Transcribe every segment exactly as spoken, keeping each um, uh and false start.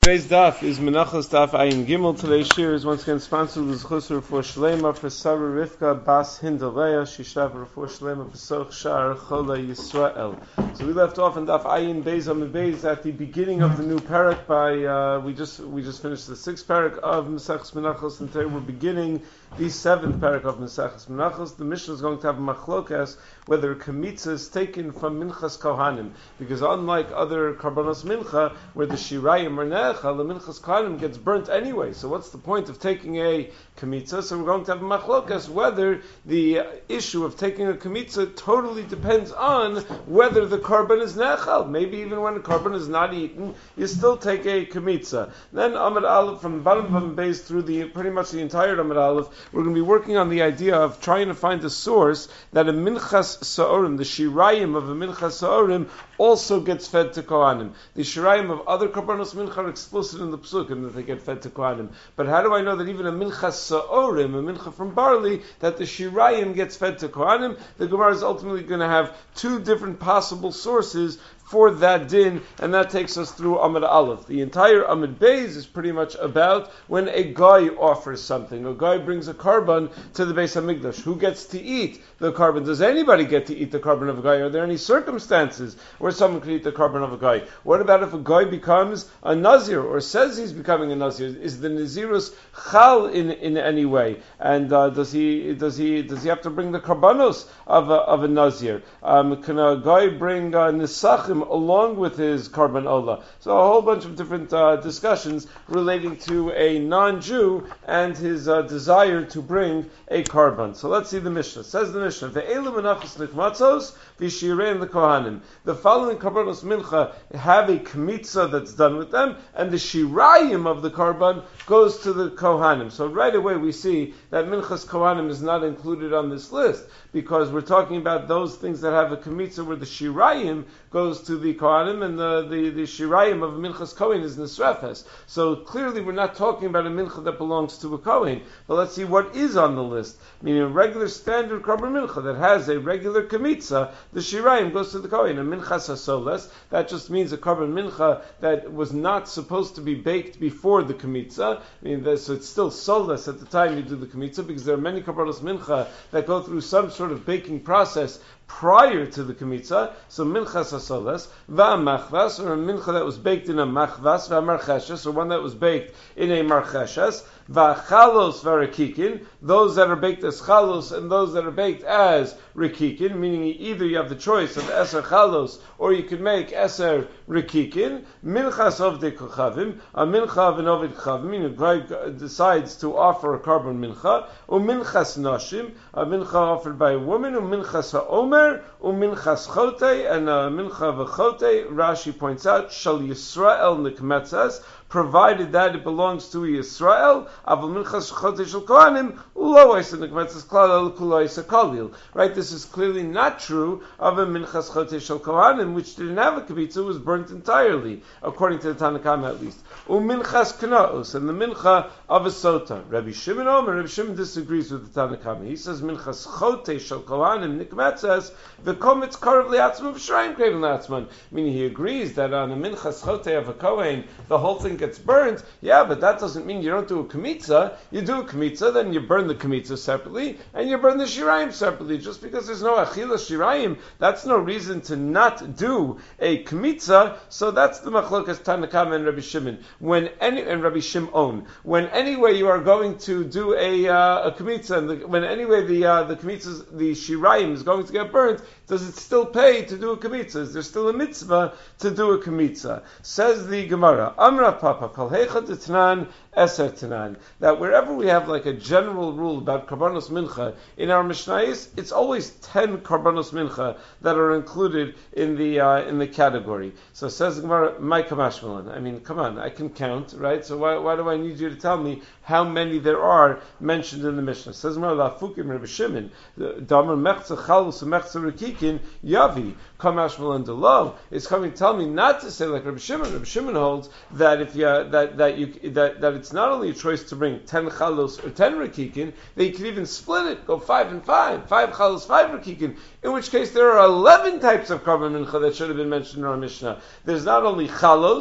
Today's daf is Menachos Daf Ayin Gimel. Today's shir is once again sponsored with Chusr for Shlema for Sarah Rivka Bas Hindaleya Shishav for Shlema Besoch Shar Chola Yisrael. So we left off in Daf Ayin Beis Amid Beis at the beginning of the new parak. By uh, we just we just finished the sixth parak of Mesechus Menachos, and today we're beginning the seventh parak of Mesechus Menachos. The Mishnah is going to have a machlokas whether kamitza is taken from Minchas Kohanim, because unlike other Karbanos Mincha where the Shirayim are Necha, the Minchas Kohanim gets burnt anyway. So what's the point of taking a kamitza? So we're going to have a machlokas whether the issue of taking a kamitza totally depends on whether the korban is Nechal. Maybe even when the korban is not eaten, you still take a kamitza. Then Amud Aleph, from the bottom of the base through the pretty much the entire Amud Aleph, we're going to be working on the idea of trying to find a source that a Minchas Sa'orim, the Shirayim of a Minchas Sa'orim, also gets fed to Kohanim. The Shirayim of other Karbanos Mincha are explicit in the Psukim that they get fed to Kohanim. But how do I know that even a Minchas Sa'orim, a Mincha from barley, that the Shirayim gets fed to Kohanim? The Gemara is ultimately going to have two different possible sources for that din, and that takes us through Amud Aleph. The entire Amud Beis is pretty much about when a guy offers something. A guy brings a korban to the Beis Hamikdash. Who gets to eat the korban? Does anybody get to eat the korban of a guy? Are there any circumstances where someone can eat the korban of a guy? What about if a guy becomes a Nazir, or says he's becoming a Nazir? Is the Nazirus chal in, in any way? And uh, does he does he does he have to bring the korbanos of a, of a Nazir? Um, can a guy bring uh, nisachim along with his korban olah? So a whole bunch of different uh, discussions relating to a non-Jew and his uh, desire to bring a korban. So let's see the Mishnah. Says the Mishnah, "Ve'elu menachos nikmatzos v'shirein lekohanim." The following korbanos mincha have a kmitza that's done with them, and the shirayim of the korban goes to the kohanim. So right away we see that minchas kohanim is not included on this list, because we're talking about those things that have a kmitza where the shirayim goes to the kohanim, and the, the, the shirayim of a minchas kohen is nisrefes. So clearly we're not talking about a mincha that belongs to a kohen. But let's see what is on the list. Meaning a regular standard korban mincha that has a regular kmitza, the shirayim goes to the kohen. A minchas hasoles, that just means a korban mincha that was not supposed to be baked before the kmitza. I mean, so it's still soles at the time you do the kmitza, because there are many korbanos mincha that go through some sort of baking process prior to the kmitza. So minchas hasoles, va'machvas, or a mincha that was baked in a machvas, va'marcheshes, or one that was baked in a marcheshes, va'chalos v'rakikin, those that are baked as chalos and those that are baked as rikikin, meaning either you have the choice of eser chalos or you can make eser rikikin. Minchas ovdei kochavim, a mincha of an ovid chavim, meaning a guy decides to offer a korban mincha, or minchas nashim, a mincha offered by a woman, or minchas ha'omer, or minchas chote, and a mincha v'chote. Rashi points out, shal Yisrael nikmetzas, provided that it belongs to Yisrael. Aval minchas chote shel kohanim lo isa nikmetzas klal el kulo isa kalil. Right, this is clearly not true of a minchas chote shel kohanim, which didn't have a kibitza, was burnt entirely, according to the Tanna Kama at least. Uminchas knaos, and the mincha of a sota. Rabbi Shimon Omer, Rabbi Shimon disagrees with the Tanna Kama. He says minchas chote shel kohanim nikmetzas v'komitz karav liatzman v'shrayim kreven liatzman. Meaning he agrees that on a minchas chote of a kohen the whole thing gets burnt. Yeah, but that doesn't mean you don't do a kmitza. You do a kmitza, then you burn the kmitza separately, and you burn the shirayim separately. Just because there's no achila shirayim, that's no reason to not do a kmitza. So that's the machlokas Tanna Kama and Rabbi Shimon. When any and Rabbi Shimon, when anyway you are going to do a uh, a kmitza, and the, when anyway the uh, the kmitza, the shirayim is going to get burnt, does it still pay to do a kmitza? Is there still a mitzvah to do a kmitza? Says the Gemara, Amra Papa, Kol Heicha T'Tanan, Eser Tanan, that wherever we have like a general rule about Karbanos Mincha in our Mishnayos, it's always ten Karbanos Mincha that are included in the uh, in the category. So says the Gemara, my Kamashmalan. I mean, come on, I can count, right? So why why do I need you to tell me how many there are mentioned in the Mishnah? Says the Gemara, Lafukim Rabbi Shimon, Damar Mechza Chalus Mechza Rikikin Yavi Kamashmalan Delo. It's coming to tell me not to say like Rabbi Shimon. Rabbi Shimon holds that if you that that you that that it's not only a choice to bring ten chalos or ten rakikin, that you can even split it, go five and five, five chalos, five rakikin. In which case there are eleven types of korban mincha that should have been mentioned in our Mishnah. There's not only chalos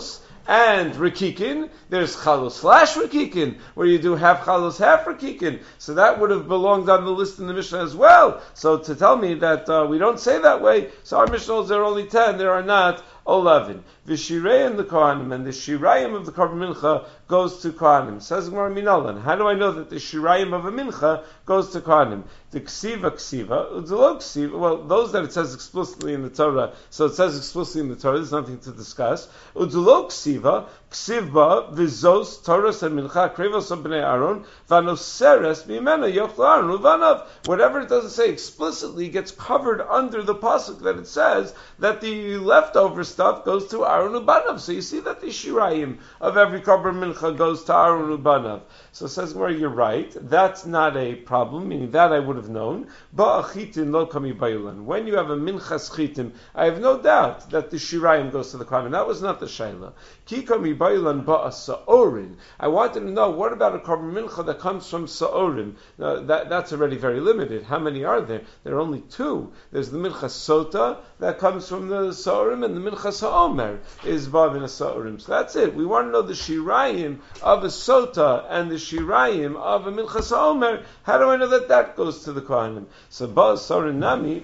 and Rikikin. There's Chalus slash Rikikin, where you do half Chalus, half Rikikin. So that would have belonged on the list in the Mishnah as well. So to tell me that uh, we don't say that way, so our Mishnah holds there are only ten, there are not eleven. The Shirayim the Kohanim, and the Shirayim of the Korban Mincha goes to Kohanim. Says Gemara Minalan. How do I know that the Shirayim of a Mincha goes to Kohanim? The Ksiva Ksiva, Udzelo Ksiva, well, those that it says explicitly in the Torah, so it says explicitly in the Torah, there's nothing to discuss. Udzelo Ksiva, Ksivba, Vizos, Torah, and Mincha, Krevos of Bnei Aaron, Vanoseres, Mimena, Yochla Aaron, Uvanav. Whatever it doesn't say explicitly gets covered under the pasuk that it says that the leftover stuff goes to Aaron Ubanav. So you see that the Shirayim of every Korban Mincha goes to Aaron Ubanav. So it says, well, you're right. That's not a problem, meaning that I would have known. Ba'achitin lo kami bayulan. When you have a minchas chitim, I have no doubt that the Shirayim goes to the Kohanim. That was not the Shaila. Ki kami bayulan ba'asa'orin. I wanted to know, what about a Korban Mincha that comes from Sa'orim? Now, that, that's already very limited. How many are there? There are only two. There's the Minchas Sota that comes from the Sa'orim, and the Minchas Ha'omer is Ba'avin Sa'orim. So that's it. We want to know the Shirayim of a Sota and the Shirayim of a Minchas Ha'omer. How do I know that that goes to the Kohanim? So Ba'asarin Nami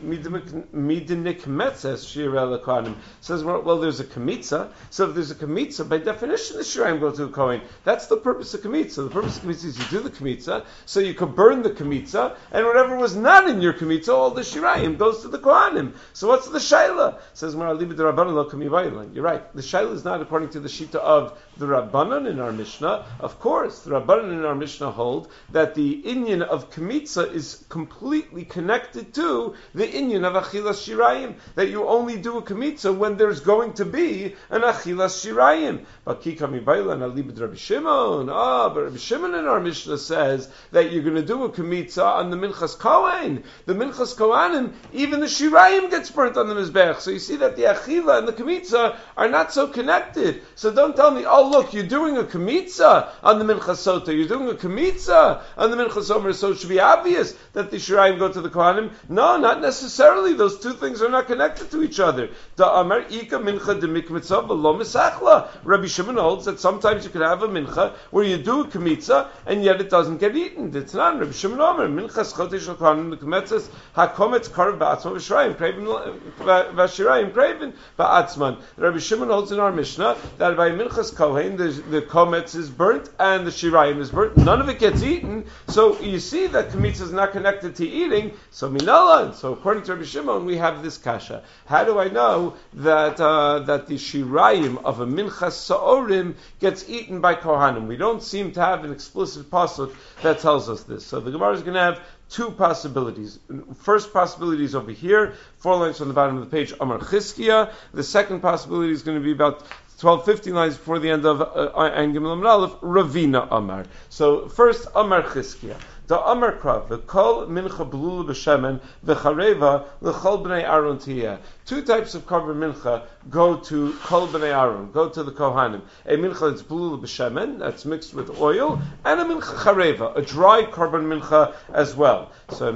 Midinik Metzes Shirel Kohanim says, well, well, there's a Kamitza. So if there's a Kamitza, by definition the Shirayim go to the Kohen. That's the purpose of Kamitza. The purpose of Kamitza is you do the Kamitza, so you could burn the Kamitza, and whatever was not in your Kamitza, all the Shirayim goes to the Kohanim. So what's the Shaila? Says Mar Liba de Rabbanan lo Kami Baylan. You're right. The Shaila is not according to the Shita of the Rabbanan in our Mishnah. Of course, the Rabbanan in our Mishnah hold that the inyan of Kamitza is completely connected to the inyan of Achilas Shirayim. That you only do a Kamitza when there's going to be an Achilas Shirayim. But Ki Kami Baylan Aliba de Rabbi Shimon. Ah, but Rabbi Shimon in our Mishnah says that you're going to do a Kamitza on the Minchas Kohen. The Minchas Kohanim, even the Shirayim gets burnt on the Mizbech. So you see that the Achila and the Kamitza are not so connected. So don't tell me, oh look, you're doing a Kamitza on the Minchas Sota, you're doing a Kamitza on the Minchas Omer, so it should be obvious that the Shirayim go to the Kohanim. No, not necessarily. Those two things are not connected to each other. Da Amar Ika Mincha de Mikmitza v'lo Misachla. Rabbi Shimon holds that sometimes you can have a Mincha where you do a Kamitza and yet it doesn't get eaten. It's not. Rabbi Shimon Omer, Minchas Chodesh Kohanim the Kmetzes HaKometz Karv Ba'atzman V'Shirayim Kraven V'Shirayim Kraven Ba'atzman. Rabbi Shimon holds in our Mishnah that by Minchas Kohen the, the Kometz is burnt and the Shirayim is burnt. None of it gets eaten. So you see that Kamitza is not connected to eating. So Minala. So according to Rabbi Shimon, we have this kasha. How do I know that uh, that the Shirayim of a Minchas Sa'orim gets eaten by Kohanim? We don't seem to have an explicit pasuk that tells us this. So the Gemara is going to have two possibilities. First possibility is over here, four lines from the bottom of the page, Amar Chizkiya. The second possibility is going to be about twelve, fifteen lines before the end of Ein Gimel Amud Aleph, Ravina Amar. So first, Amar Chizkiya. The Amar Krav, the Kol Mincha Blula B'Shemen, V'Chareva, L'Chol B'nei Aaron Tiyeh. Two types of Korban Mincha go to Kol B'nei Aaron, go to the Kohanim. A Mincha that's Blula B'Shemen, that's mixed with oil, and a Mincha Chareva, a dry Korban Mincha as well. So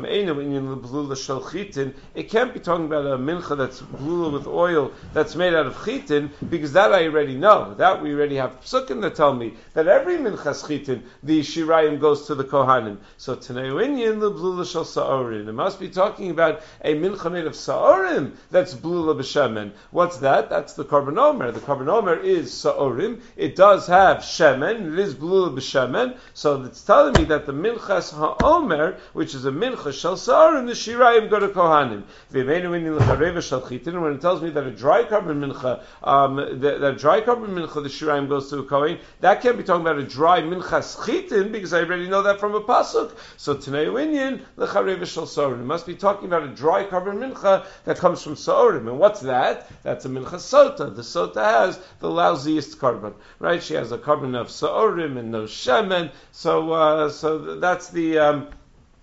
it can't be talking about a Mincha that's Blula with oil, that's made out of Chitin, because that I already know. That we already have Psukim that tell me that every Minchas Chitin, the Shirayim goes to the Kohanim. So Tanayuinyan the blula shel sa'orim. It must be talking about a mincha made of sa'orim that's blula b'shemen. What's that? That's the Korban Omer. The Korban Omer is sa'orim. It does have shemen. It is blula b'shemen. So it's telling me that the minchas ha'omer, which is a mincha shel sa'orim, the shirayim go to kohanim. V'imeinuinyan l'chareva shel chitin. When it tells me that a dry Korban mincha, um, that, that a dry Korban mincha, the shirayim goes to a kohen, that can't be talking about a dry minchas chitin because I already know that from a pasuk. So Tanei Winyan lecharev shel Sa'orim. It must be talking about a dry Korban mincha that comes from Sa'orim. And what's that? That's a mincha sota. The sota has the lousiest Korban, right? She has a Korban of Sa'orim and no shemen. So, uh, so that's the. Um,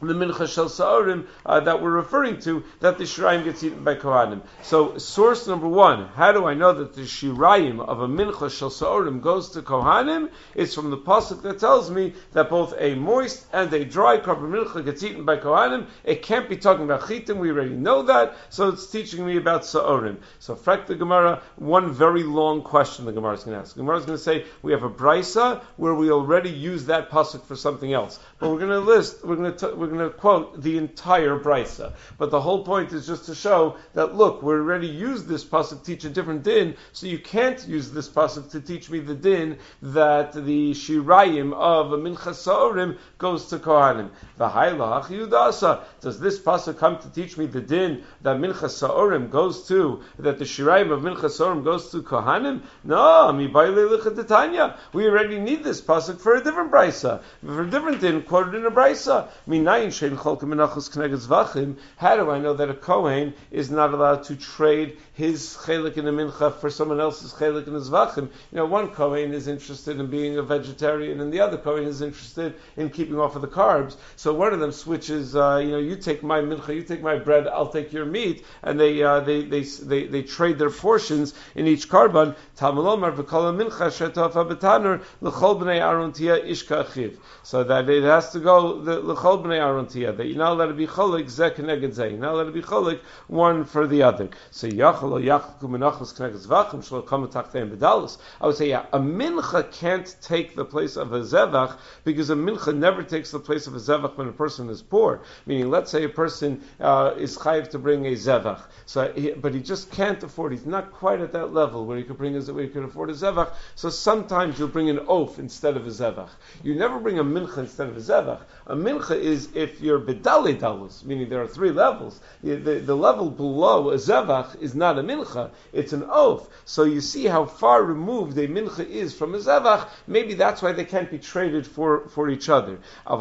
the mincha shel sa'orim uh, that we're referring to, that the shirayim gets eaten by kohanim. So, source number one, how do I know that the shirayim of a mincha shel sa'orim goes to kohanim? It's from the pasuk that tells me that both a moist and a dry korban mincha gets eaten by kohanim. It can't be talking about chitim, we already know that, so it's teaching me about sa'orim. So, frak the Gemara, one very long question the Gemara is going to ask. The Gemara is going to say, we have a brisa where we already use that pasuk for something else. But we're going to list, we're going to, t- we're going to quote the entire brisa. But the whole point is just to show that, look, we already used this pasuk to teach a different din, so you can't use this pasuk to teach me the din that the shirayim of a mincha sa'orim goes to kohanim. V'haila hachiyudasa. Does this pasuk come to teach me the din that mincha sa'orim goes to, that the shirayim of mincha sa'orim goes to kohanim? No, mi baile lichatitanya. We already need this pasuk for a different brisa, for a different din quoted in a brisa. Minayin shein cholkim menachos kneged zvachim. How do I know that a kohen is not allowed to trade his chelik in a mincha for someone else's chelik in a zvachim? You know, one kohen is interested in being a vegetarian, and the other kohen is interested in keeping off of the carbs. So one of them switches. Uh, you know, you take my mincha, you take my bread, I'll take your meat, and they uh, they, they they they trade their portions in each karban. Tamalomar v'kol mincha shetofa b'tanur l'chol b'nei Aaron tia ishka achiv. So that it has to go the l'chol b'nei Aaron tia, that you're not allowed to be cholik zeh keneged zeh. You're not allowed to be cholik one for the other. So yachol o yachku menachos keneged zvachim shlo kama tachteim b'dalus. I would say, yeah, a mincha can't take the place of a zevach, because a mincha never takes the place of a zevach when a person is poor. Meaning, let's say a person uh, is chayiv to bring a zevach, so he, but he just can't afford. He's not quite at that level where he could bring a, where he could afford a zevach. So sometimes you'll bring an oaf instead of a zevach. You never bring a mincha instead of a zevach. A mincha is if you're bedale dalus, meaning there are three levels. The, the, the level below a zevach is not a mincha; it's an oaf. So you see how far removed a mincha is from a zevach. Maybe that's why they can't be traded for, for each other. But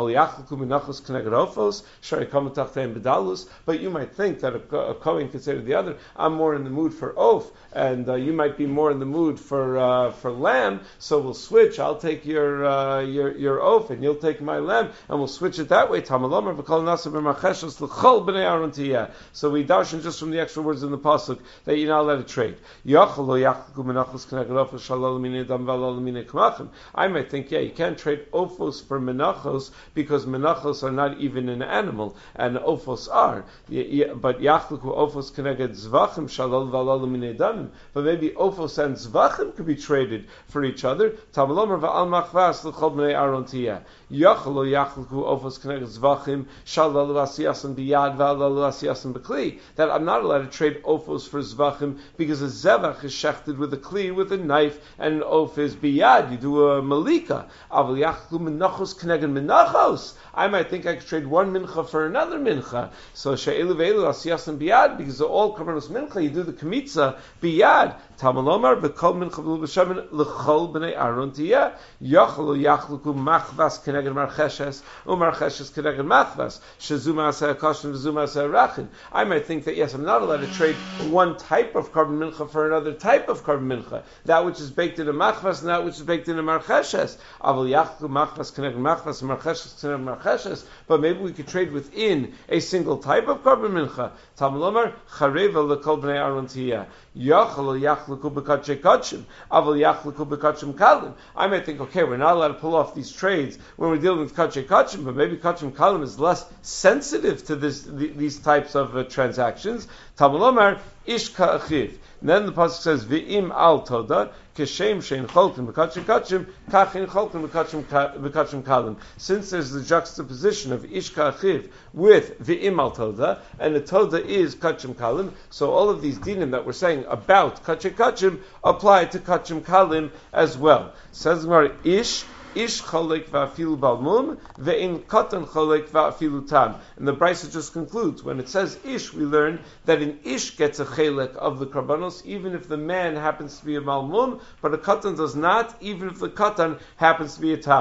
you might think that a, a kohen could say to the other, I'm more in the mood for oaf, and uh, you might be more in the mood for uh, for lamb, so we'll switch. I'll take your uh, your your oaf, and you'll take my lamb, and we'll switch it that way. So we darshan just from the extra words in the pasuk that you're not allowed to trade. I might think, yeah, you can't trade ophos for menachos, because menachos are not even an animal, and ophos are. But yachluku ophos keneged zvachim shalol v'alol minei damim. But maybe ophos and zvachim could be traded for each other. Tamalomer v'al machvas l'chol bnei Aaron tiyah. Yachlo yachluku ophos keneged zvachim shalol v'asiyasan biyad v'alol v'asiyasan b'kli. That I'm not allowed to trade ophos for zvachim, because a zevach is shechted with a kli, with a knife, and an oph is biyad. You do a malika. Aval yachlu menachos keneged menachos. I might think I could trade one mincha for another mincha. So she'elu ve'elu asiyasan biyad, because they're all korbanos mincha. You do the kamitza biyad. Tamalomar b'kol mincha v'lu b'shamin l'chol b'nei Aaron tiyah. Yachlu yachluku machvas keneged marcheshes u'marcheshes keneged machvas shezu ma'aseh koshin v'zu ma'aseh rachin. I might think that, yes, I'm not allowed to trade one type of korban mincha for another type of korban mincha. That which is baked in a machvas and that which is baked in a marcheshes. Aval yachlu machvas keneged machvas marcheshes keneged marcheshes. But maybe we could trade within a single type of korban mincha. Tamalomar chareva l'kol b'nei Aaron tiyah. Yachlu yachluku b'kachei kachim. Aval yachluku b'kachim kalim. I might think, okay, we're not allowed to pull off these trades when we're dealing with kachei kachim, but maybe kachim kalim is less sensitive to this, th- these types of uh, transactions. Tamalomar ishka achiv. And then the pasuk says, "V'im al toda keshem shein cholkim b'kachim kachim kachin cholkim b'kachim kalim." Since there's the juxtaposition of ishka achiv with v'im al toda, and the toda is kachim kalim, so all of these dinim that we're saying about kachim kachim apply to kachim kalim as well. Says Gemara, ish. Ish cholek va'afilu balmum ve'in katan cholek va'afilu tam. And the Brisa just concludes, when it says ish, we learn that an ish gets a chelek of the karbanos, even if the man happens to be a malmum, but a katan does not, even if the katan happens to be a tam.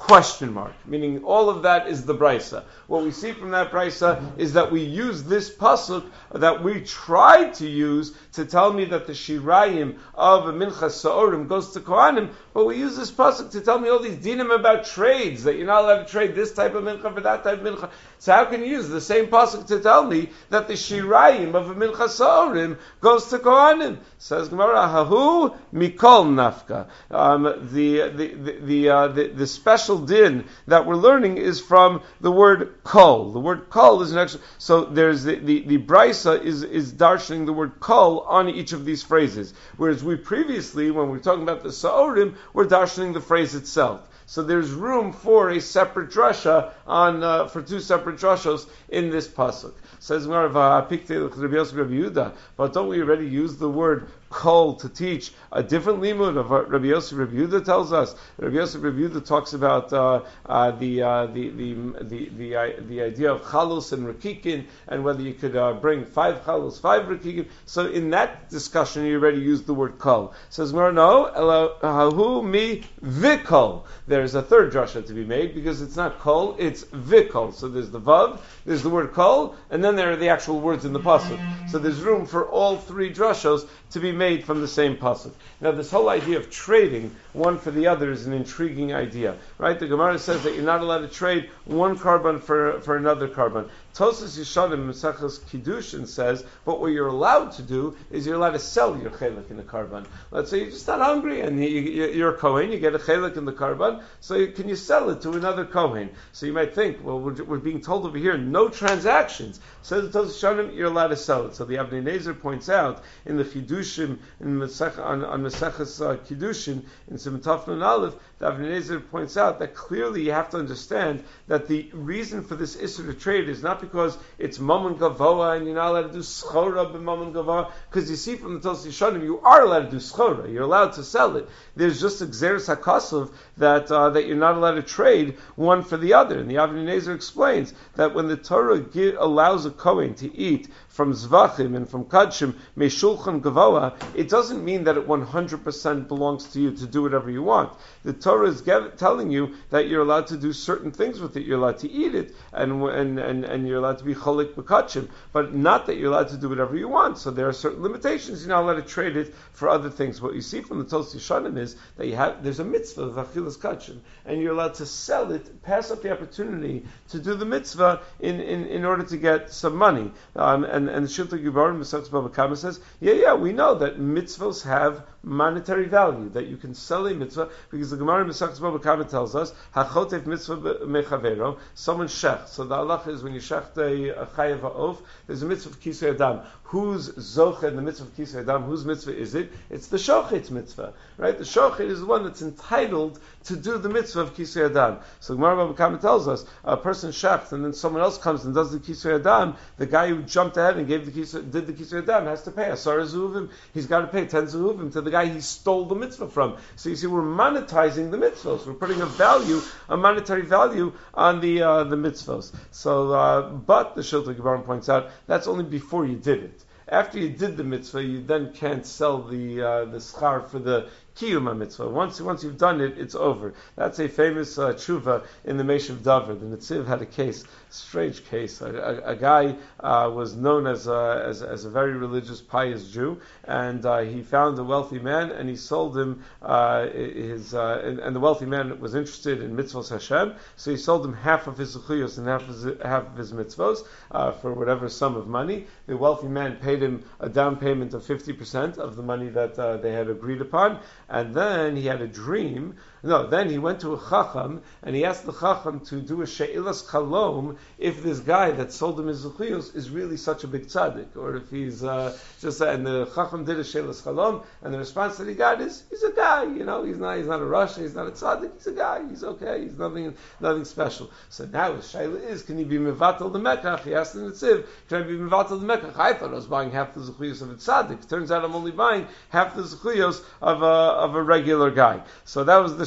question mark, meaning all of that is the brisa. What we see from that brisa is that we use this pasuk that we tried to use to tell me that the shirayim of a mincha sa'orim goes to kohanim, but we use this pasuk to tell me all these dinim about trades, that you're not allowed to trade this type of mincha for that type of mincha. So how can you use the same pasuk to tell me that the shirayim of a mincha sa'orim goes to kohanim? Says Gemara, hahu mikol nafka. Um, the the the the, uh, the the special din that we're learning is from the word kol. The word kol is an extra. So there's the the, the brisa is is darshaning the word kol on each of these phrases, whereas we previously, when we were talking about the sa'orim, we're darshaning the phrase itself. So there's room for a separate drasha on uh, for two separate drashos in this pasuk. Says Yehuda, but don't we already use the word kol to teach a different limud of what Rabbi Yosef Rabbi Yehuda tells us? Rabbi Yosef Rabbi Yehuda talks about uh, uh, the, uh, the the the the uh, the idea of chalus and rakikin, and whether you could uh, bring five chalus, five rakikin. So in that discussion, you already used the word kol. Says no, hahu mi vikol. There's a third drasha to be made because it's not kol, it's vikol. So there's the vav, there's the word kol, and then there are the actual words in the pasuk. So there's room for all three drashos to be made from the same pasuk. Now, this whole idea of trading one for the other is an intriguing idea, right? The Gemara says that you're not allowed to trade one carbon for for another carbon. Tosas Yeshanim Mesachas Kiddushin says, but what you're allowed to do is you're allowed to sell your chelik in the carbon. Let's say you're just not hungry and you, you, you're a kohen, you get a chelik in the carbon, so you, can you sell it to another kohen? So you might think, well, we're, we're being told over here, no transactions. Says Tosas Yeshanim, you're allowed to sell it. So the Avnei Nezer points out in the Chiddushim, in Mesech, on, on Mesachas uh, Kiddushin, in Simon and Aleph, the Avnei Nezer points out that clearly you have to understand that the reason for this issur to trade is not because it's Mammon Gavoa and you're not allowed to do Schora by Mammon Gavoa, because you see from the Tosas Yeshanim you are allowed to do Schora, you're allowed to sell it. There's just a Gzeres HaKasav that uh, that you're not allowed to trade one for the other. And the Avnei Nezer explains that when the Torah give, allows a Kohen to eat from Zvachim and from Kadshim, Meshulchan Gavoa, it doesn't mean that it one hundred percent belongs to you to do whatever you want. The Torah is get, telling you that you're allowed to do certain things with it. You're allowed to eat it, and and and, and you're allowed to be cholik b'kadshim, but not that you're allowed to do whatever you want. So there are certain limitations. You're not allowed to trade it for other things. What you see from the Tosas Yeshanim is that you have there's a mitzvah of achilas kadshim, and you're allowed to sell it, pass up the opportunity to do the mitzvah in, in, in order to get some money. Um, and and Shilta Gibarim Mesachas Baba Kama says, yeah, yeah, we know that mitzvahs have monetary value, that you can sell a mitzvah, because the Gemara Mesachas Baba Kama tells us, Hachotef mitzvah mechavero, someone shech. So the halacha is when you shech a chayav ha'of, there's a mitzvah of kisei adam. Who's zoche in the mitzvah of kisei adam? Whose mitzvah is it? It's the shochet's mitzvah, right? The shochet is the one that's entitled to do the mitzvah of kisei adam. So Gemara Baba Kama tells us, a person shecht and then someone else comes and does the kisei adam, the guy who jumped ahead and gave the kisei, did the kisei adam has to pay asara zehuvim. He's got to pay ten zehuvim to the guy he stole the mitzvah from. So you see, we're monetizing the mitzvahs. We're putting a value, a monetary value on the uh, the mitzvahs. So, uh, but the Shilta Gebarim points out that's only before you did it. After you did the mitzvah, you then can't sell the uh, the schar for the Kiyum mitzvah. Once, once you've done it, it's over. That's a famous uh, tshuva in the Meshiv Davar. The Netziv had a case, strange case. A, a, a guy uh, was known as a, as, as a very religious, pious Jew, and uh, he found a wealthy man, and he sold him uh, his. Uh, and, and the wealthy man was interested in mitzvos Hashem, so he sold him half of his zechuyos and half of his, half of his mitzvos uh, for whatever sum of money. The wealthy man paid him a down payment of fifty percent of the money that uh, they had agreed upon. And then he had a dream. No, then he went to a chacham and he asked the chacham to do a she'ilas chalom if this guy that sold him his zechuyos is really such a big tzaddik, or if he's uh, just. Uh, and the chacham did a she'ilas chalom, and the response that he got is, he's a guy. You know, he's not. He's not a Rasha. He's not a tzaddik. He's a guy. He's okay. He's nothing. Nothing special. So now his she'ilah is, can he be mevatel the mekach? He asked the Netziv, can I be mevatel the mekach? I thought I was buying half the zechuyos of a tzaddik. Turns out I'm only buying half the zechuyos of a of a regular guy. So that was the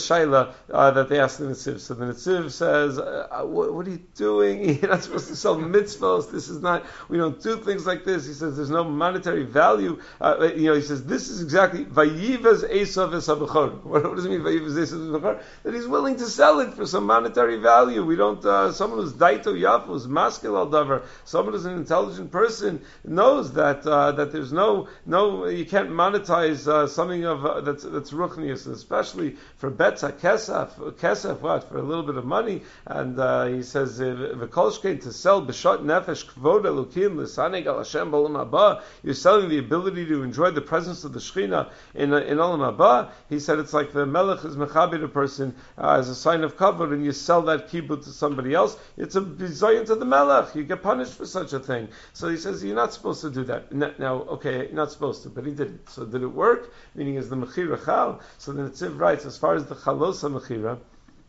shaila uh, that they asked the Netziv. So the Netziv says, uh, what, what are you doing? You're not supposed to sell mitzvahs. This is not, we don't do things like this. He says there's no monetary value. Uh, you know, he says this is exactly, vayivaz esav es habechor. What does it mean, vayivaz esav es habechor? That he's willing to sell it for some monetary value. We don't, uh, someone who's daito yafu, who's maskil al davar, someone who's an intelligent person knows that, uh, that there's no, no, you can't monetize, uh, something of, uh, that's, that's ruchnius, especially for betza kesef, kesef, what, for a little bit of money. And, uh, he says, v'kolshkein, to sell b'shot nefesh kvod elukim l'saneg al Hashem b'olam haba. You're selling the ability to enjoy the presence of the Shekhinah in in olam haba. He said it's like the melech is mechabed a person uh, as a sign of kavod, and you sell that kibbutz to somebody else. It's a bizayon to the melech. You get punished for such a thing. So he says you're not supposed to do that. Now, okay, you're not supposed to, but he didn't. So did it work? Meaning, is the mechira chal? So the Netziv writes, as far as the chalosa mechira,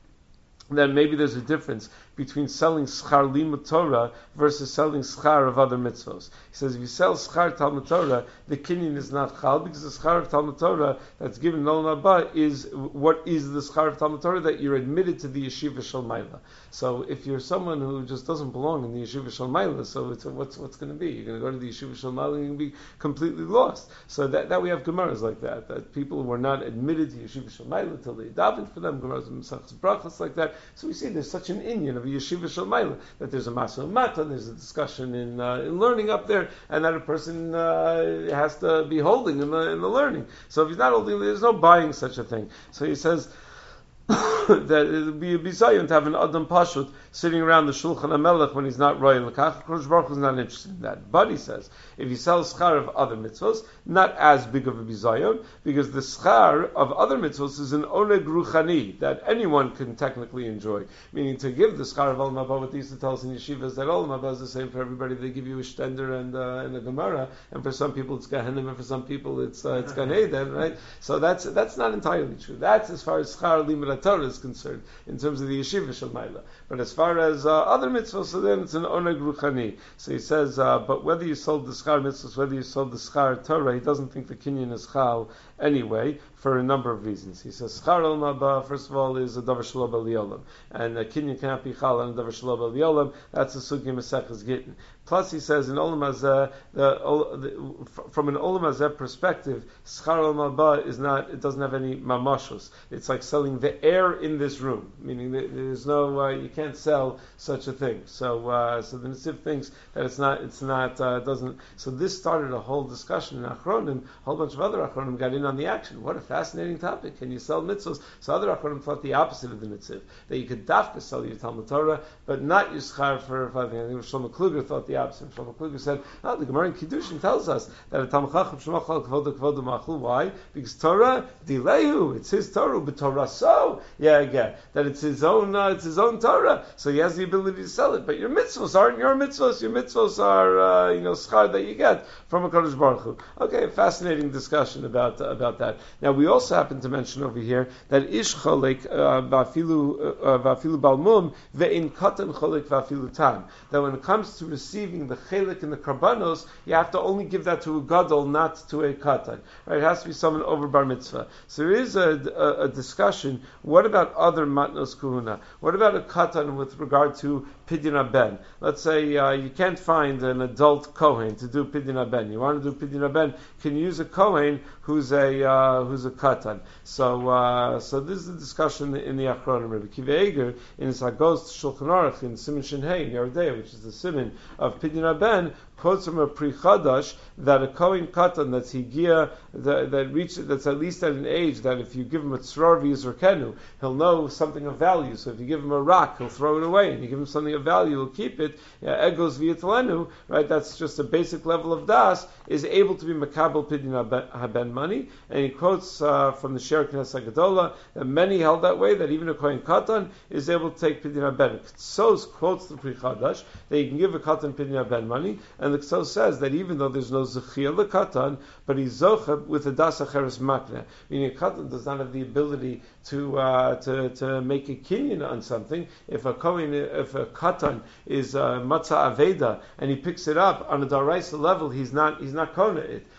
then maybe there's a difference between selling schar limud Torah versus selling schar of other mitzvos. He says if you sell schar Talmud Torah, the kinyan is not chal, because the schar of Talmud Torah that's given in Olam Haba is what is the schar of Talmud Torah, that you're admitted to the yeshiva shel Maila. So if you're someone who just doesn't belong in the yeshiva shel Maila, so it's a, what's what's going to be? You're going to go to the yeshiva shel Maila and you're going to be completely lost. So that, that we have gemaras like that, that people were not admitted to yeshiva shel Maila until they davened for them. Gemaras and Mesachos Brachos like that. So we see there's such an inyan of a yeshiva shel Maila, that there's a masa mata, there's a discussion in uh, in learning up there, and that a person uh, has to be holding in the in the learning. So if he's not holding, there's no buying such a thing. So he says that it would be a bizayon to have an adam pashut sitting around the shulchan hamelech when he's not royal. Kodesh Baruch Hu is not interested in that. But he says, if he sells schar of other mitzvos, not as big of a bizayon, because the schar of other mitzvos is an oneg ruchani that anyone can technically enjoy. Meaning to give the schar of Olam Haba, what they used to tell us in yeshivas, that Olam Haba is the same for everybody. They give you a shtender and uh, and a gemara, and for some people it's Gehenim, and for some people it's uh, it's Gan Eden, right? So that's that's not entirely true. That's as far as schar limud Torah is concerned, in terms of the yeshiva shel Maila. But as far as uh, other mitzvahs, so then it's an oneg ruchani. So he says, uh, but whether you sold the schar mitzvahs, whether you sold the schar Torah, he doesn't think the kinyan is chal anyway, for a number of reasons. He says, schar olam haba, first of all, is a davar shelo b'liolam, and a kinyan cannot be chal on a davar shelo b'liolam. That's a sugi mesechus gittin. Plus, he says, in olam hazeh, the, the, from an olam hazeh perspective, schar olam haba is not, it doesn't have any mamashos. It's like selling the air in this room, meaning that there's no, uh, you can't sell such a thing. So, uh, so the Netziv thinks that it's not, it's not, uh, doesn't. So this started a whole discussion in Achronim. A whole bunch of other Achronim got in on the action. What a fascinating topic! Can you sell mitzvahs? So other Achronim thought the opposite of the Netziv, that you could dafka sell your Talmud Torah, but not your schar for. I think Shlomo Kluger thought the opposite. Shlomo Kluger said, "Oh, the Gemara in Kiddushin tells us that a Talmud Chacham shemachal kvodu kvodu machul. Why? Because Torah dilehu, it's his Torah, but Torah so yeah, again that it's his own, uh, it's his own Torah, so he has the ability to sell it. But your mitzvahs aren't your mitzvahs. Your mitzvahs are, uh, you know, schar that you get from a Kodesh Baruch Hu. Okay, fascinating discussion about uh, about that. Now we also happen to mention over here that ish cholek vafilu vafilu balmum ve'in katan cholek vafilu tam. That when it comes to receiving the chelik and the karbanos, you have to only give that to a gadol, not to a katan. Right? It has to be someone over bar mitzvah. So there is a, a, a discussion. What about other matnos kuhuna? What about a katan with regard to pidyon ben? Let's say uh, you can't find an adult kohen to do pidyon ben. You want to do pidyon ben? Can you use a kohen who's a uh, who's a katan? So uh, so this is the discussion in the Achronim. Rabbi Kiva Eger in his Hagos Shulchan Aruch in Siman Shin Hey in Yerdei, which is the siman of pidyon ben, quotes from a Pri Chadash that a kohen katan that's higia that, that reaches that's at least at an age that if you give him a tzror v'yizrokenu, he'll know something of value. So if you give him a rock, he'll throw it away, and you give him something of value, he'll keep it. Egos v'yitlenu, right? That's just a basic level of das, is able to be makabel pidyon haben money. And he quotes uh, from the Sher Knesset Gedola that many held that way, that even a kohen katan is able to take pidyon haben. Ktsos quotes the Pri Chadash that you can give a katan pidyon haben money. And the Ktsos says that even though there's no zechiyah lekatan, but he's zocha with a das acheres makna, meaning a katan does not have the ability to uh, to to make a kinyan on something. If a kohen, if a katan is uh, matzah aveda and he picks it up on a daraisa level, he's not he's not kona it.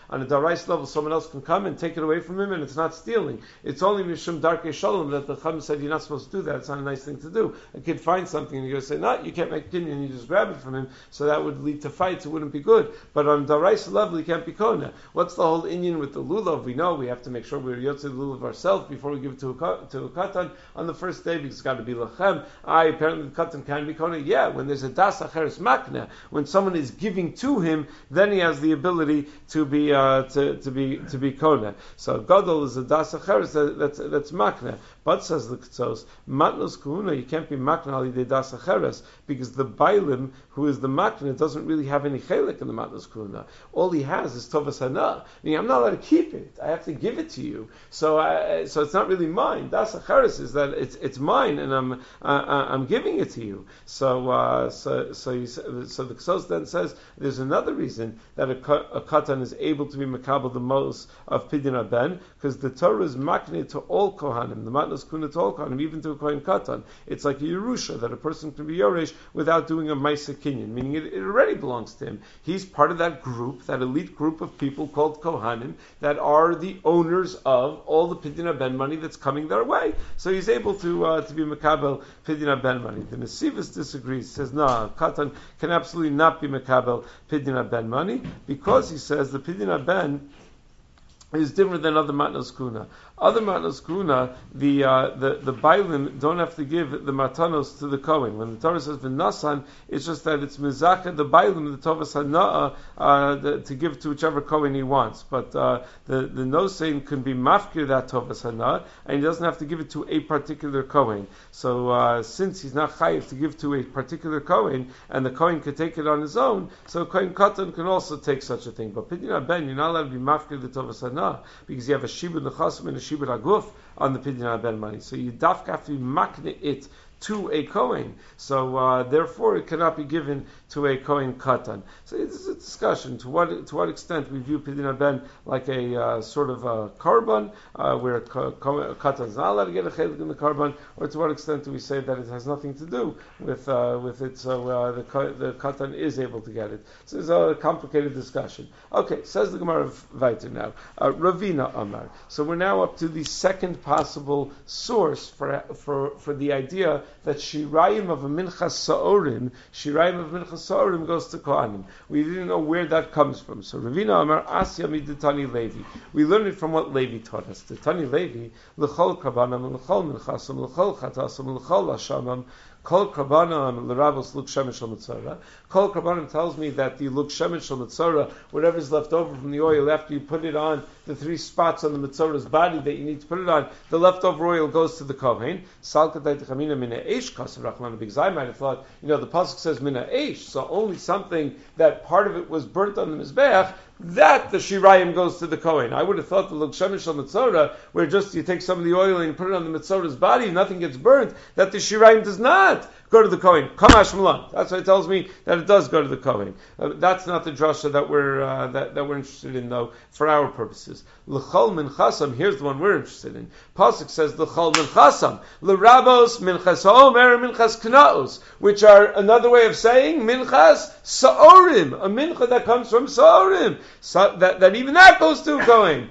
On a darais level, someone else can come and take it away from him, and it's not stealing. It's only mishum darkei shalom that the Chacham said you're not supposed to do that. It's not a nice thing to do. A kid finds something and you're going to say, no, you can't make kinyan, and you just grab it from him, so that would lead to fights, it wouldn't be good. But on darais level, you can't be kona. What's the whole inyan with the lulav? We know we have to make sure we're yotze the lulav ourselves before we give it to a, to a katan on the first day, because it's got to be lachem. I apparently the katan can be kona. Yeah, when there's a das acheres makna, when someone is giving to him, then he has the ability to be uh, to, to be to be kona. So gadol is a das acheres that, that's that's makna. But says the Ketzos, matnos kuhuna, you can't be makna ali de das acheres, because the bailim who is the makna doesn't really have any chelik in the matnos kuhuna. All he has is tovas hana. I mean, I'm not allowed to keep it. I have to give it to you. So I, so it's not really mine. Das acheres is that it's it's mine, and I'm uh, I'm giving it to you. So uh, so so you, so the Ketzos then says there's another reason that a, a katan is able to be makabel the most of pidyon ben, because the Torah is makna to all kohanim. The matnos kuhuna to all kohanim, even to a kohen katan. It's like a yerusha that a person can be yoresh without doing a ma'aseh kinyan, meaning it, it already belongs to him. He's part of that group, that elite group of people called kohanim that are the owners of all the pidyon ben money that's coming their way. So he's able to uh, to be makabel pidyon ben money. The Nesivos disagrees. Says no, nah, katan can absolutely not be makabel pidyon ben money, because he says the pidyon ben is different than other matnos kuhuna. Other matnos kuhuna, the uh, the the bailim don't have to give the matanos to the kohen. When the Torah says v'nasan, it's just that it's mizaka the bailim the tovas hana'a uh, to give to whichever kohen he wants. But uh, the the nosein can be mafkir that tovas hana'a, and he doesn't have to give it to a particular kohen. So uh, since he's not chayiv to give to a particular kohen, and the kohen can take it on his own, so kohen katan can also take such a thing. But pidyon ben, you're not allowed to be mafkir the tovas hana'a, because you have a shibud nechasim and a shibud aguf on the pidyon ben money. So you dafka have to be makne it to a kohen. So uh, therefore, it cannot be given to a kohen katan. So it's a discussion to what to what extent we view pidyon ben like a uh, sort of a korban, uh, where a, ko- a katan is not allowed to get a chelik in the korban, or to what extent do we say that it has nothing to do with uh, with it, so uh, the the katan is able to get it. So it's a complicated discussion. Okay, says the Gemara weiter now. Uh, Ravina Amar. So we're now up to the second possible source for for for the idea that shirayim of a minchas sa'orim, shirayim of minchas sa'orim goes to kohanim. We didn't know where that comes from. So Ravina Amar Asya miditani Levi. We learned it from what Levi taught us. The Tani Levi l'chol karbanam l'chol minchasam l'chol chatasam l'chol hashamam. Kol Karbanim l'Rabos Luk Shemesh Shel Mitzora. Kol Karbanim tells me that the Luk Shemesh Shel Mitzora, whatever is left over from the oil after you put it on the three spots on the Mitzora's body that you need to put it on, the leftover oil goes to the Kohen. Salkatay Techamina Mina Eish Kasav Rachman, because I might have thought, you know, the pasuk says Mina Eish, so only something that part of it was burnt on the Mizbeach, that the shirayim goes to the Kohen. I would have thought the Luk Shemesh Shel Mitzora, where just you take some of the oil and you put it on the Mitzora's body, nothing gets burnt, that the shirayim does not go to the Kohen. Kamash Malan. That's why it tells me that it does go to the Kohen. Uh, that's not the drasha that we're uh, that, that we're interested in, though, for our purposes. L'chol minchasam. Here's the one we're interested in. Pasuk says l'chol minchasam. L'rabos minchas ha'omer minchas knaos, which are another way of saying minchas sa'orim, a mincha that comes from sa'orim. So that that even that goes to a Kohen.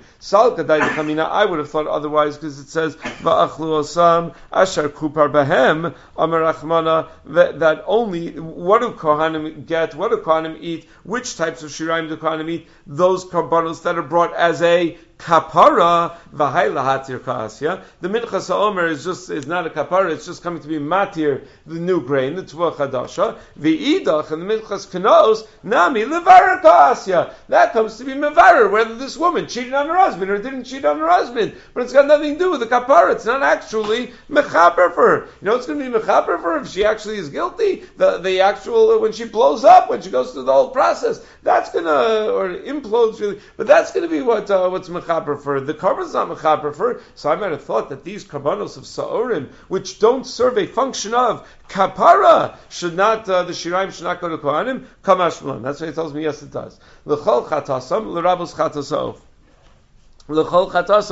I would have thought otherwise, because it says va'achlu osam ashar kupar bahem amar Rachmana, that, that only what do kohanim get, what do kohanim eat, which types of shirayim do kohanim eat, those karbanos that are brought as a kapara v'hai lahatir ka'asya. The minchas ha'omer is just is not a kapara; it's just coming to be matir, the new grain, the tvua chadasha. V'idach and the minchas knos nami levarer ka'asya. That comes to be mevarer, whether this woman cheated on her husband or didn't cheat on her husband, but it's got nothing to do with the kapara. It's not actually mechaper for her. You know, it's going to be mechaper for her if she actually is guilty. The the actual when she blows up, when she goes through the whole process, that's going to or implodes really, but that's going to be what uh, what's mechaper for. The karban's not mechaper for. So I might have thought that these karbanos of sa'orim, which don't serve a function of kapara, should not uh, the shirayim should not go to kohanim. Kamash malan. That's why he tells me yes, it does. L'chol chatasam l'rabos chatasof. L'chol chatasam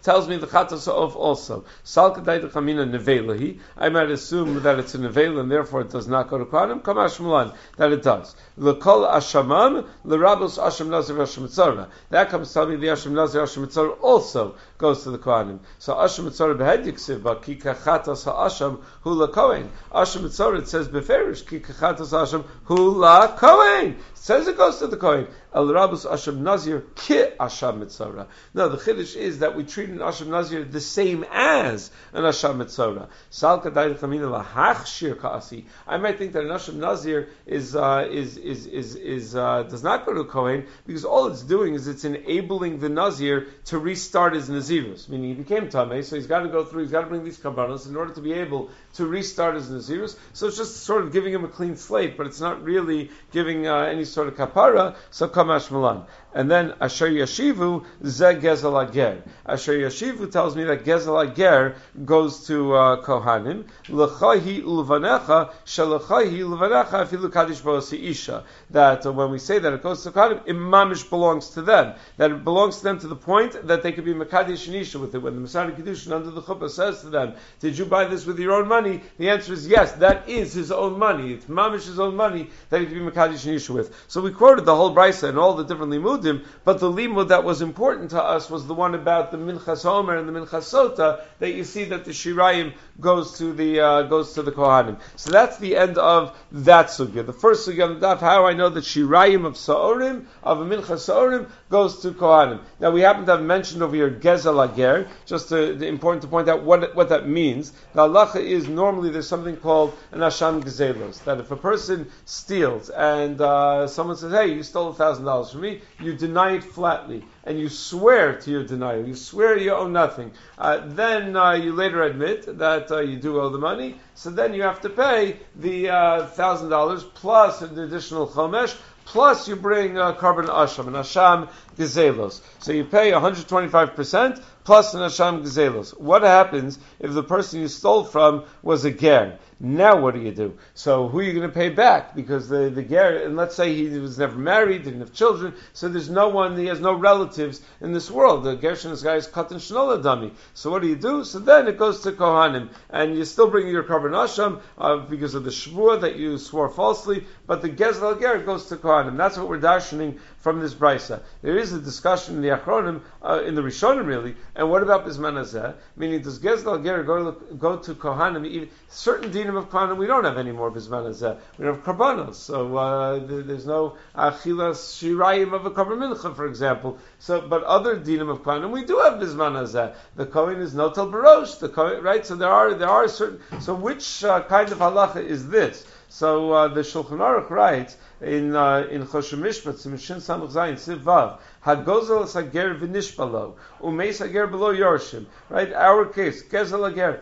tells me the chatas of also. Salka daita chamina nevelahi. I might assume that it's a nevela and therefore it does not go to Kohanim. Kamash mulan, that it does. L'kol ashamam, l'rabos asham nazir asham mitzora. That comes to tell me the asham nazir asham mitzora also goes to the Kohanim. So asham mitzora behed yiksiv, but ki kachatas ha'asham hu la-kohen. Asham mitzora, it says beferish, ki kachatas ha'asham hu la-kohen. It says it goes to the Kohen. El rabus asham nazir ki asham mitzora. No, the chiddush is that we treat an asham nazir the same as an asham mitzora. Sal kadai chamina lahachshir kaasi. I might think that an asham nazir is uh, is is is is uh, does not go to Kohen because all it's doing is it's enabling the nazir to restart his nazirus. Meaning he became tamei, so he's got to go through. He's got to bring these kabbanos in order to be able to restart his nazirus. So it's just sort of giving him a clean slate, but it's not really giving uh, any sort of kapara. So kamash malan. And then Asher Yashivu Ze Gezel Ager. Asher Yashivu tells me that Gezel Ager goes to uh, Kohanim. L'chahi ulvanecha shelachahi ulvanecha afilu kadish ba'osi isha. That uh, when we say that it goes to Kohanim, imamish belongs to them. That it belongs to them to the point that they could be mekadish and isha with it. When the Masari Kiddushin under the chuppah says to them, "Did you buy this with your own money?" The answer is yes. That is his own money. It's mamish his own money that he could be mekadish and isha with. So we quoted the whole brisa and all the different limudim. But the limud that was important to us was the one about the Minchas Homer and the Minchas Sota, that you see that the Shirayim goes to the uh, goes to the Kohanim. So that's the end of that sugya. The first sugya on the daf, how I know that Shirayim of Sa'orim, of a Minchas Sa'orim, goes to Kohanim. Now we happen to have mentioned over here Gezel Ager, just to, to, important to point out what what that means. The halacha is normally there's something called an Asham Gezelos, that if a person steals and uh, someone says, "Hey, you stole a thousand dollars from me," you deny it flatly, and you swear to your denial, you swear you owe nothing, uh, then uh, you later admit that uh, you do owe the money, so then you have to pay the uh, thousand dollars plus an additional chomesh, plus you bring uh, carbon asham, an asham gezelos. So you pay one hundred twenty-five percent plus an asham gezelos. What happens if the person you stole from was a ger? Now what do you do? So who are you going to pay back? Because the, the ger, and let's say he was never married, didn't have children, so there's no one, he has no relatives in this world. The gershon, this guy is katan shnola dummy. So what do you do? So then it goes to Kohanim, and you still bring your carbon asham uh, because of the shvur that you swore falsely, but the gezel ger goes to Kohanim. That's what we're darshaning from this brisa. There is a discussion in the Achronim, uh, in the Rishonim really, and what about Bisman Hazeh? Meaning, does gezel ger go, go to Kohanim? Even, certain dinim of Kohanim we don't have anymore Bisman Hazeh. We don't have karbanos, so uh, there, there's no achilas shirayim of a karban mincha, for example. So, but other dinim of Kohanim we do have Bisman Hazeh. The Kohen is notel barosh, the Kohen, right? So there are there are certain. So which uh, kind of halacha is this? So uh, the Shulchan Aruch writes in uh, in Choshen Mishpat, Simishin Samach Zayin Siv Vav, Hagozel Sager v'nishbalo umeis Hager below Yorshim. Right, our case Gezel Hager.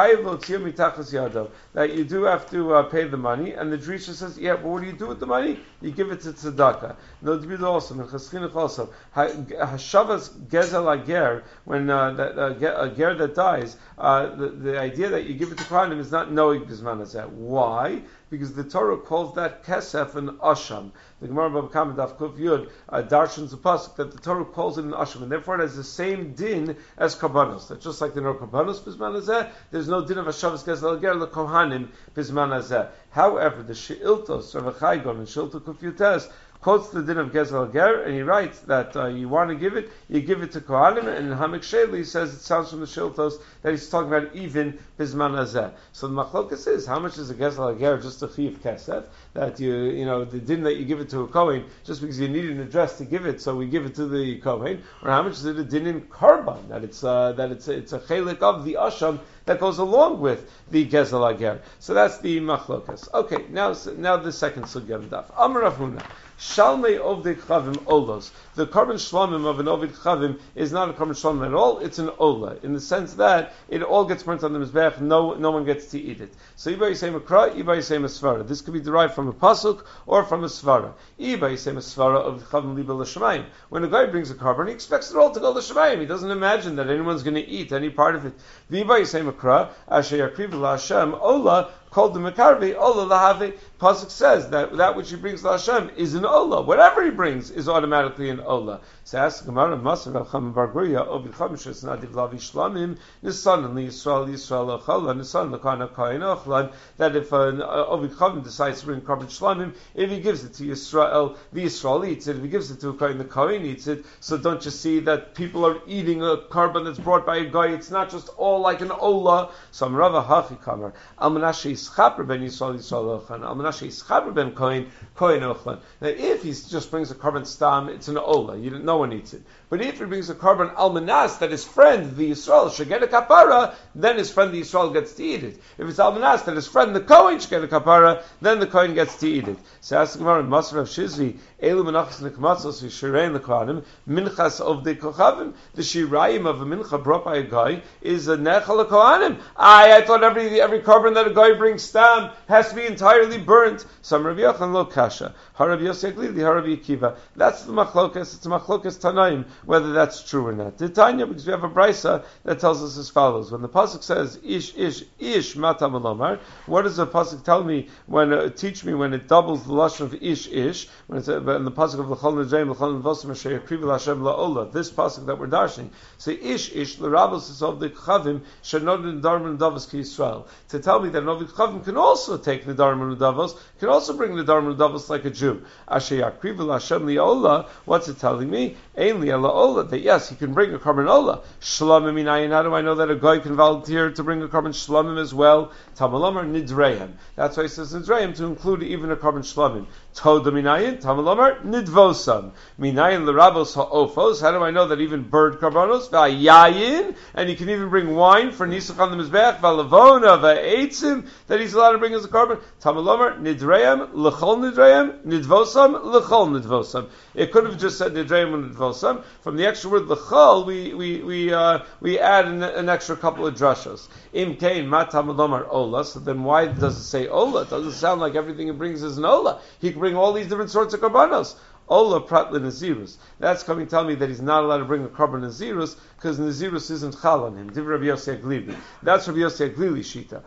That you do have to uh, pay the money, and the Drisha says, yeah, but what do you do with the money? You give it to tzedakah. No, to be also, in Cheschinuch also, Hashavas Gezel Ager, when uh, that, uh, a ger that dies, uh, the, the idea that you give it to Kohanim is not knowing Bisman Hazeh. Why? Because the Torah calls that kesef an asham. The Gemara Bava Kama Daf Kuf Yud uh, darshans a pasuk that the Torah calls it an asham, and therefore it has the same din as karbanos. That just like there are no karbanos bisman hazeh, there's no din of hashavas gezel ger lekohanim bisman hazeh. However, the sheiltos of a chaygon and sheilto Kuf Yutes quotes the din of Gezel Ger, and he writes that uh, you want to give it, you give it to Kohanim, and in Hamek Sheli says it sounds from the Shiltos that he's talking about even Bisman Hazeh. So the Machlokas is, how much is a Gezel Ger just a Chiv Kesef? That you, you know, the din that you give it to a Kohen, just because you need an address to give it, so we give it to the Kohen, or how much is it a din in Karban, that it's, uh, that it's, it's a chelik of the Asham that goes along with the Gezel Ager. So that's the Machlokas. Okay, now now the second Sugya Daf. Amar Rav Huna. Shalmei Ovdei Chavim Olos. The carbon shlamim of an Ovid Chavim is not a carbon shlamim at all, it's an Ola, in the sense that it all gets burnt on the Mizbeach, no no one gets to eat it. So Iba Yisei Makra, Iba Yisei Masvara. This could be derived from a Pasuk or from a Svara. Iba Yisei Masvara of Chavim Liba L'Shamayim. When a guy brings a carbon, he expects it all to go L'Shamayim. He doesn't imagine that anyone's going to eat any part of it. Iba Yisei Makra, Asher Yakriv L'Hashem, Ola, called the Mekarvi, Ola Lahave. Pasuk says that that which he brings to Hashem is an Ola. Whatever he brings is automatically an Ola. So ask Gemara, Masar Rav Chama bar Guria, Ovid Chamishas Nadiv Lavi Shlamim, Nisan and Yisrael Yisrael Ochala, Nisan Lakana Kain Ochlan. That if an uh, Ovid Chama decides to bring carbon Shlamim, if he gives it to Yisrael, the Yisrael eats it. If he gives it to a Kain, the Kain eats it. So don't you see that people are eating a carbon that's brought by a guy? It's not just all like an Ola. Some Rava Hachi Kamar Al Menashe Yischaper ben Yisrael Yisrael Ochlan, Al Menashe Yischaper ben Kain Kain Ochlan. Now if he just brings a carbon stam, it's an Ola. You don't, no one eats it. But if he brings a carbon almanas that his friend the Yisrael should get a kapara, then his friend the Yisrael gets to eat it. If it's almanas that his friend the Kohen should get a kapara, then the Kohen gets to eat it. So ask the Gemara in Masar of Shizvi, Elu menachas nekmatzos v'shirein l'kohanim minchas of the kochavim. The shirayim of a mincha brought by a guy is a nechal l'kohanim. I I thought every every carbon that a guy brings stam has to be entirely burnt. Some Rabbi Yochanan lo kasha. Harav Yosef Glili, Harav Yekiva. That's the machlokas. It's a machlokas tanaim whether that's true or not. The Tanya, because we have a brisa that tells us as follows: when the pasuk says ish ish ish matam alomar, what does the pasuk tell me when uh, teach me when it doubles the lashon of ish ish when it's uh, in the pasuk of l'chol nedarim l'chol nevosim asher yakriv l'Hashem la'ola? This pasuk that we're dashing say ish ish l'rabos is of the chavim shenod nedarim nedavos ki Yisrael, to tell me that an ovid chavim can also take nedarim nedavos, can also bring nedarim nedavos like a Jew. Asher yakriv l'Hashem la'ola. What's it telling me? Ainly Ola, that yes, he can bring a carbon ola. Shlamim minayin. How do I know that a guy can volunteer to bring a carbon shlamim as well? Tamalomar nidreim. That's why he says nidreim to include even a carbon shlamim. Toda minayin. Tamalomar nidvosam. Minayin l'rabos ha'ofos. How do I know that even bird carbonos? V'ayayin. And he can even bring wine for nisach on the mizbeach. V'alavona v'aitzim. That he's allowed to bring as a carbon. Tamalomar nidreim. L'chol nidreim. Nidvosam. L'chol nidvosam. It could have just said nidreim and nidvosam. From the extra word l'chol, we we we uh, we add an, an extra couple of drashos. Im kein matam lomar ola. So then why does it say ola? It doesn't sound like everything it brings is an ola. He can bring all these different sorts of karbanos. Ola prat l'nazirus. That's coming to tell me that he's not allowed to bring a carbon nazirus because nazirus isn't chal on him. Div Rabbi Yossi Aglili. That's Rabbi Yossi Aglili shita.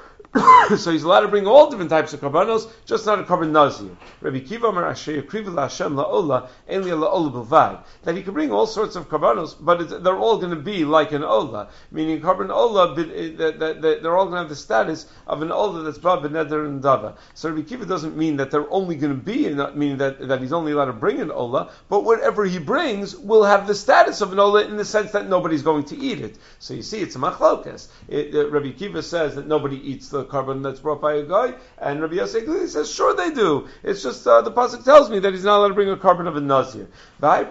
So he's allowed to bring all different types of karbanos, just not a carbon nazir. Rabbi Kiva Amar Asher Yakriv l'Hashem la'ola Enli la'ola b'vad. That he can bring all sorts of karbanos, but it's, they're all going to be like an ola, meaning carbon ola. That, that, that they're all going to have the status of an ola that's brought b'neder and dava. So Rabbi Kiva doesn't mean that they're only going to be, meaning that, that he's only allowed to bring an ola, but whatever he brings will have the status of an ola in the sense that nobody's going to eat it. So you see, it's a machlokas. It, uh, Rabbi Kiva says that nobody eats the carbon that's brought by a guy, and Rabbi Yosef Glili says, sure they do. It's just uh, the pasuk tells me that he's not allowed to bring a carbon of a nazir. But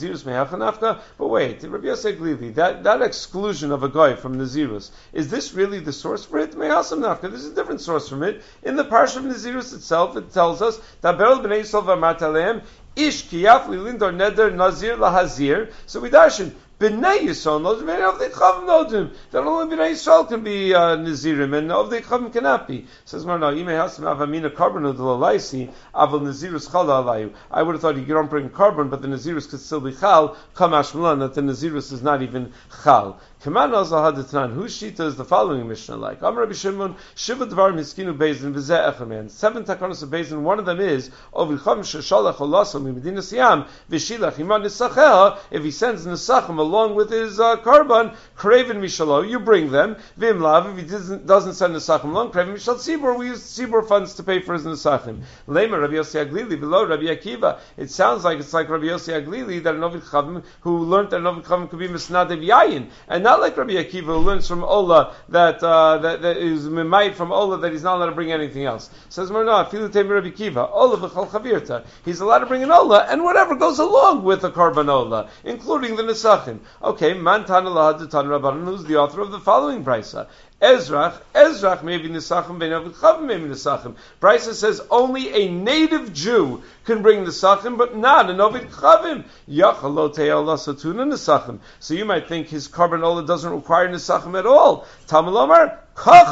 wait, Rabbi Yosef Glili, that that exclusion of a guy from nazirus, is this really the source for it? Mehasam nafka. This is a different source from it. In the parsha of nazirus itself, it tells us that Berel b'nei Yisrael v'amartalem ish kiyaf lilindor neder nazir lahazir. So we darshan. B'nei Yisrael nodim, of the Chavim nodim. That only B'nei Yisrael can be uh, Nazirim, and of the Chavim cannot be. Says Marna, Yimei Hasim Avamina carbon of the Lalaisi, Aval Nazirus Chala Alayu. I would have thought you don't bring carbon, but the Nazirus could still be Chal, Kamash Milan, that the Nazirus is not even Chal. Kaman Azal Haditnan, whose Shita is the following Mishnah like? Amar Rabbi Shimon, Shiva Dvar Miskinu Bezin, Vizeh Echaman. Seven Takanos of Bezin, one of them is, Ovi Chavim Sheshalach Olasam, Medina Siyam, Vishilach, Iman Nisacheha, if he sends Nisachim along with his uh, carbon, Kraven Mishalo, you bring them, Vim Lav, if he doesn't, doesn't send Nisachim along, Kraven Mishal Tzibor, we use Tzibor funds to pay for his Nisachim. Lema Rabbi Yossi Aglili, below Rabbi Akiva. It sounds like it's like Rabbi Yossi Aglili, that an Ovid Chavim, who learned that an Ovid Chavim could be Misnadev Yayin, and not like Rabbi Akiva, who learns from Ola that uh, that, that is Mimait from Ola that he's not allowed to bring anything else. Says Marna, Filutem Rabbi Akiva, Ola v'chol chavirta. He's allowed to bring an Ola and whatever goes along with a carbon Ola, including the Nesachim. Okay, Man Tana Lahadatan Rabbanan, who's the author of the following brisa. Ezrach, Ezrach maybe Nisachim, Ben Ovid Chavim maybe Nisachim. Brisa says only a native Jew can bring Nisachim, but not an Ovid Chavim. Yachalote Allah Satuna Nisachim. So you might think his carbon Ola doesn't require Nisachim at all. Tamalomar, Kacha.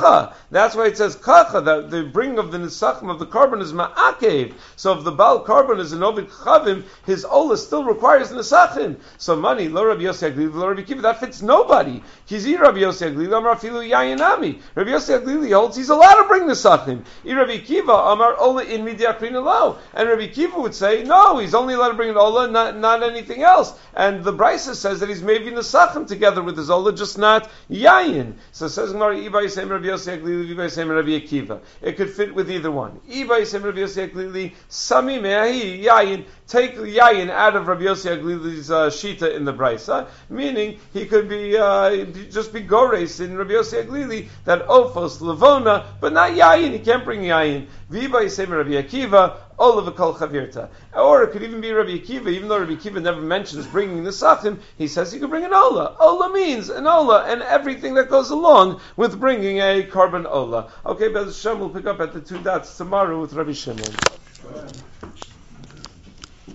That's why it says kacha, that the bringing of the nisachim of the carbon is ma'akev. So if the Baal carbon is an ovid chavim, his ola still requires nisachim. So money, lo Rabbi Yossi Aglili, lo Rabbi Kiva, that fits nobody. Kizi Rabbi Yossi Aglili, amar afilu yayinami. Rabbi Yossi Aglili holds he's allowed to bring nisachim. I Rabbi Kiva, amar ola in midiakrin lo. And Rabbi Kiva would say, no, he's only allowed to bring an ola, not, not anything else. And the Brisa says that he's maybe nisachim together with his ola, just not yayin. So it says, Rabbi Yossi Aglili, Rabbi Yossi Rabbi Akiva. It could fit with either one. Iba Yisem Rabbi Yossi Aglili, Sami Me'ahi Yayin. Take Yayin out of Rabbi Yossi Aglili's uh, Shita in the Brisa, meaning he could be uh, just be Gores in Rabbi Yossi Aglili, that Ophos, Levona, but not Yayin. He can't bring Yayin. Viba Yisem Rabbi Akiva, Olav Kol Chavirta. Or it could even be Rabbi Akiva, even though Rabbi Akiva never mentions bringing the Sachim, he says he could bring an Ola. Ola means an Ola, and everything that goes along with bringing a carbon Ola. Okay, Bez Hashem, we'll pick up at the two dots tomorrow with Rabbi Shimon.